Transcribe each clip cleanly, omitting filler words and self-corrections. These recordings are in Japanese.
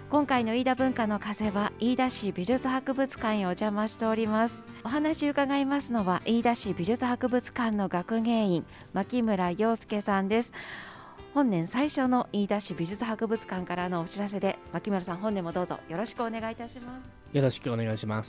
今回の飯田文化の風は飯田市美術博物館へお邪魔しております。お話を伺いますのは飯田市美術博物館の学芸員牧村陽介さんです。本年最初の飯田市美術博物館からのお知らせで、牧村さん本年もどうぞよろしくお願いいたします。 よろしくお願いします。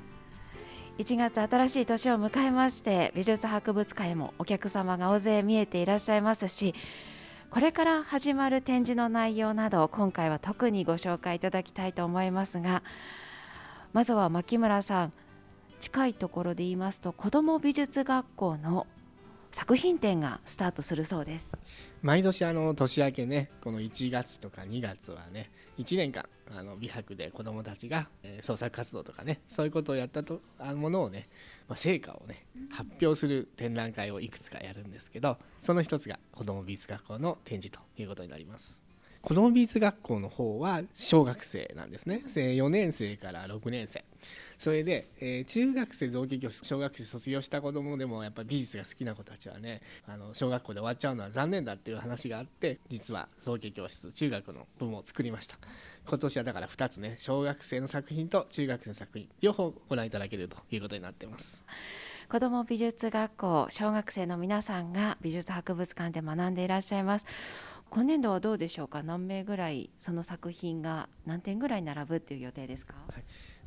1月新しい年を迎えまして、美術博物館へもお客様が大勢見えていらっしゃいますし、これから始まる展示の内容など今回は特にご紹介いただきたいと思いますが、まずは牧村さん、近いところで言いますと子ども美術学校の作品展がスタートするそうです。 毎年年明けね、この1月とか2月はね、1年間美博で子どもたちが、創作活動とかね、そういうことをやったものをね、成果をね発表する展覧会をいくつかやるんですけど、その一つが子ども美術学校の展示ということになります。子ども美術学校の方は小学生なんですね。4年生から6年生、それで、中学生造形教室、小学生卒業した子どもでもやっぱり美術が好きな子たちはね、小学校で終わっちゃうのは残念だっていう話があって、実は造形教室中学の部門を作りました。今年はだから2つね、小学生の作品と中学生の作品両方ご覧いただけるということになっています。 子ども美術学校、小学生の皆さんが美術博物館で学んでいらっしゃいます。今年度はどうでしょうか。何名ぐらい、その作品が何点ぐらい並ぶっていう予定ですか。 はい、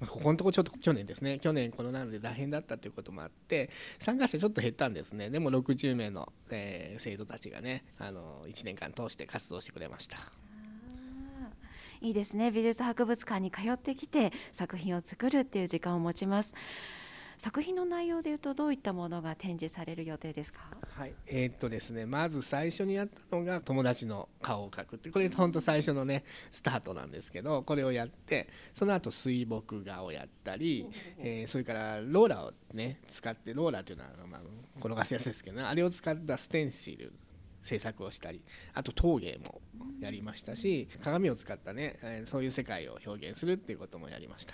ここのところちょっと去年ですね、去年コロナで大変だったということもあって参加者ちょっと減ったんですね。でも60名の、生徒たちがね、1年間通して活動してくれました。 いいですね。美術博物館に通ってきて作品を作るっていう時間を持ちます。作品の内容でいうとどういったものが展示される予定ですか。 はい、ですね、まず最初にやったのが友達の顔を描くって、これ本当最初のねスタートなんですけど、これをやって、その後水墨画をやったり、それからローラーをね使って、ローラーというのは、転がすやつですけどね、あれを使ったステンシル制作をしたり、あと陶芸もやりましたし、鏡を使ったね、そういう世界を表現するっていうこともやりました。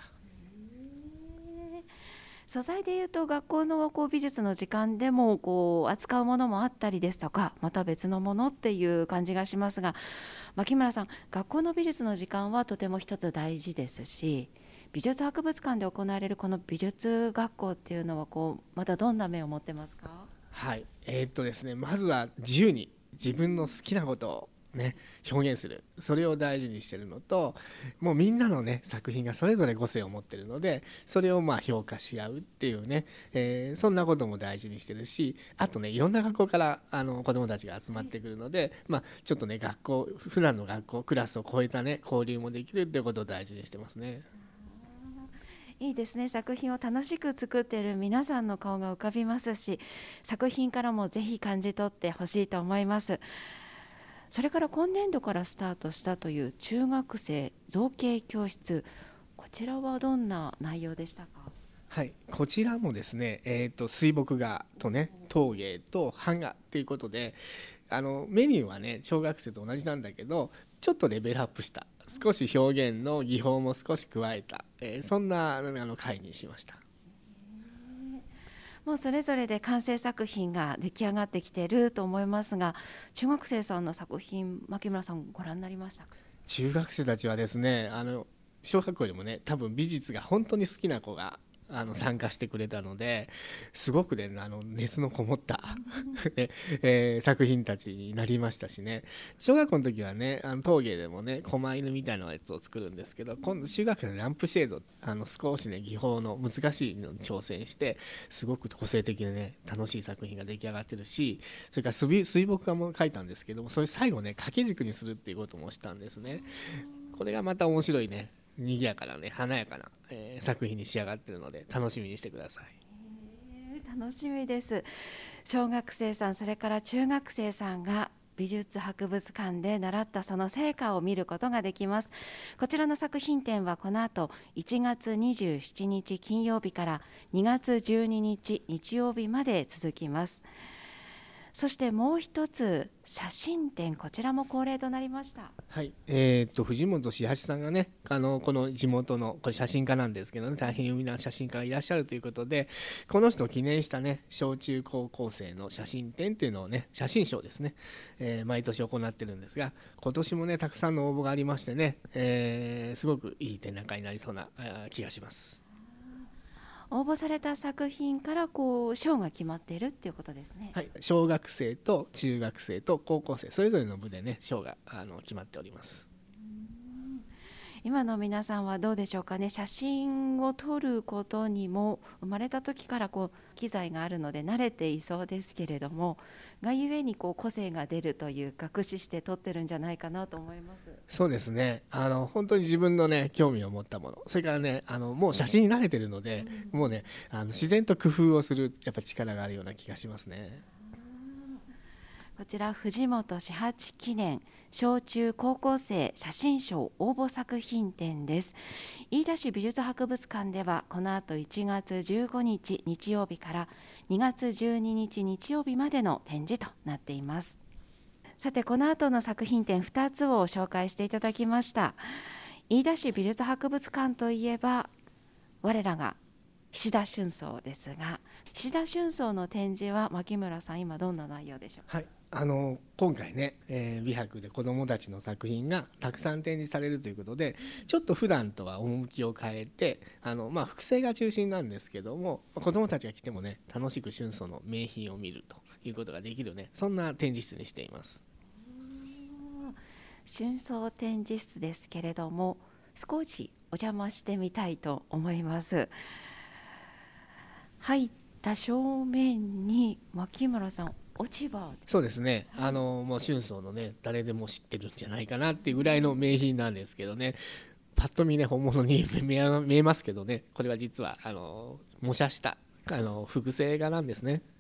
素材でいうと学校の美術の時間でも扱うものもあったりですとか、また別のものっていう感じがしますが、牧村さん、学校の美術の時間はとても一つ大事ですし、美術博物館で行われるこの美術学校っていうのはまたどんな面を持ってますか。 はい、ですね、まずは自由に自分の好きなことをね、表現する、それを大事にしてるのと、もうみんなのね作品がそれぞれ個性を持ってるので、それを評価し合うっていうね、そんなことも大事にしてるし、あとね、いろんな学校から子どもたちが集まってくるので、ちょっとね普段の学校クラスを超えたね交流もできるっていうことを大事にしてますね。 いいですね。作品を楽しく作っている皆さんの顔が浮かびますし、作品からもぜひ感じ取ってほしいと思います。それから今年度からスタートしたという中学生造形教室、こちらはどんな内容でしたか。 はい、こちらもですね、水墨画とね陶芸と版画ということで、メニューはね小学生と同じなんだけど、ちょっとレベルアップした、少し表現の技法も少し加えた、そんな会にしました。 もうそれぞれで完成作品が出来上がってきていると思いますが、中学生さんの作品、牧村さんご覧になりましたか。 中学生たちはですね、小学校よりもね多分美術が本当に好きな子が参加してくれたので、すごくね熱のこもった作品たちになりましたしね。小学校の時はね陶芸でもね狛犬みたいなやつを作るんですけど、今度中学のランプシェード、少しね技法の難しいのに挑戦して、すごく個性的でね楽しい作品が出来上がってるし、それから水墨画も描いたんですけども、それ最後ね掛け軸にするっていうこともしたんですね。これがまた面白いね、賑やかなね華やかな、作品に仕上がっているので楽しみにしてください。 楽しみです。小学生さん、それから中学生さんが美術博物館で習ったその成果を見ることができます。こちらの作品展はこの後1月27日金曜日から2月12日日曜日まで続きます。 そしてもう一つ写真展、こちらも恒例となりました。 はい、藤本志八さんがね、この地元のこれ写真家なんですけどね、大変有名な写真家がいらっしゃるということで、この人を記念したね、小中高校生の写真展っていうのをね、写真賞ですね、毎年行ってるんですが、今年もねたくさんの応募がありましてね、すごくいい展覧会になりそうな気がします。 応募された作品から賞が決まっているっていうことですね。 はい、小学生と中学生と高校生それぞれの部でね賞が決まっております。 今の皆さんはどうでしょうかね。写真を撮ることにも生まれた時から機材があるので慣れていそうですけれども、がゆえに個性が出るというか駆使して撮ってるんじゃないかなと思います。 そうですね、本当に自分のね興味を持ったもの、それからねもう写真に慣れてるので、もうね自然と工夫をするやっぱ力があるような気がしますね。 こちら藤本志八記念小中高校生写真賞応募作品展です。飯田市美術博物館ではこの後1月15日日曜日から2月12日日曜日までの展示となっています。さてこの後の作品展2つを紹介していただきました。飯田市美術博物館といえば我らが菱田春草ですが、菱田春草の展示は牧村さん、今どんな内容でしょうか。 はい、今回ね、美博で子どもたちの作品がたくさん展示されるということで、ちょっと普段とは趣を変えて複製が中心なんですけども、子どもたちが来てもね楽しく春草の名品を見るということができるね、そんな展示室にしています。 春草展示室ですけれども、少しお邪魔してみたいと思います。入った正面に牧村さん、落ち葉。 そうですね、もう春草のね誰でも知ってるんじゃないかなっていうぐらいの名品なんですけどね、パッと見ね本物に見えますけどね、これは実は模写した複製画なんですね。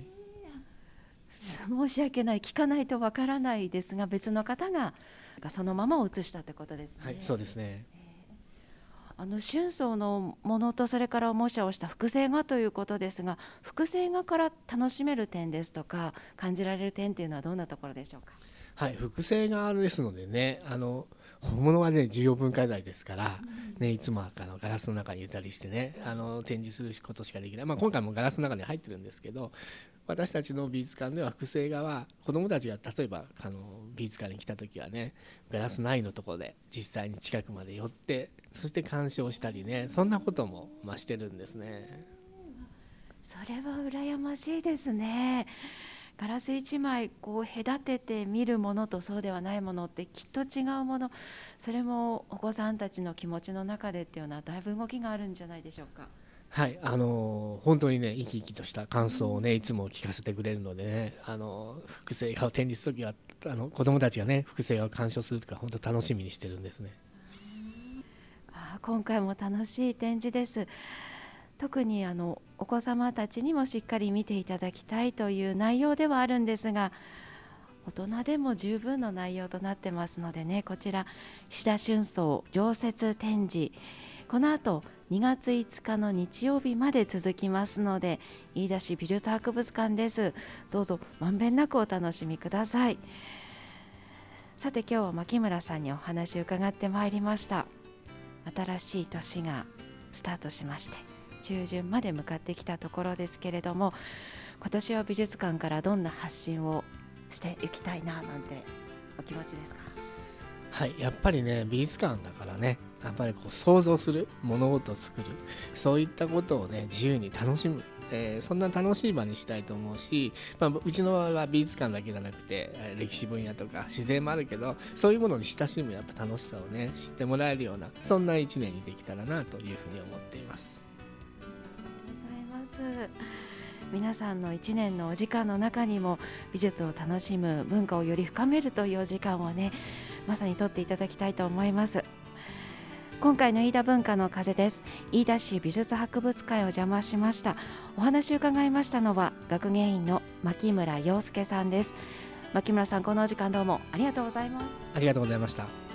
申し訳ない、聞かないとわからないですが、別の方がそのまま写したってことですね。 はい、そうですね。 春草のものとそれから模写をした複製画ということですが、複製画から楽しめる点ですとか感じられる点というのはどんなところでしょうか。 はい、複製画ですのでね、本物はね重要文化財ですから、ね、いつもガラスの中に入れたりしてね展示することしかできない、今回もガラスの中に入ってるんですけど、私たちの美術館では複製画は子どもたちが例えば美術館に来た時はね、ガラスないのところで実際に近くまで寄ってそして鑑賞したりね、そんなこともしてるんですね。 それは羨ましいですね。ガラス1枚隔てて見るものとそうではないものってきっと違うもの、それもお子さんたちの気持ちの中でっていうのはだいぶ動きがあるんじゃないでしょうか。 はい、本当にね生き生きとした感想をねいつも聞かせてくれるのでね、複製画を展示するときは子どもたちがね複製画を鑑賞するときは本当楽しみにしてるんですね。 今回も楽しい展示です。特にお子様たちにもしっかり見ていただきたいという内容ではあるんですが、大人でも十分の内容となってますのでね、こちら菱田春草常設展示、この後2月5日の日曜日まで続きますので、飯田市美術博物館です。どうぞまんべんなくお楽しみください。さて今日は牧村さんにお話を伺ってまいりました。新しい年がスタートしまして中旬まで向かってきたところですけれども、今年は美術館からどんな発信をしていきたいななんてお気持ちですか。 はい、やっぱりね美術館だからね、やっぱり想像する、物事を作る、そういったことをね自由に楽しむ、そんな楽しい場にしたいと思うし、うちの場合は美術館だけじゃなくて歴史分野とか自然もあるけど、そういうものに親しむやっぱ楽しさをね知ってもらえるような、そんな一年にできたらなというふうに思っています。 ありがとうございます。皆さんの1年のお時間の中にも美術を楽しむ、文化をより深めるというお時間をねまさに取っていただきたいと思います。今回の飯田文化の風です。飯田市美術博物館を邪魔しました。お話を伺いましたのは学芸員の牧村洋介さんです。牧村さん、このお時間どうもありがとうございます。 ありがとうございました。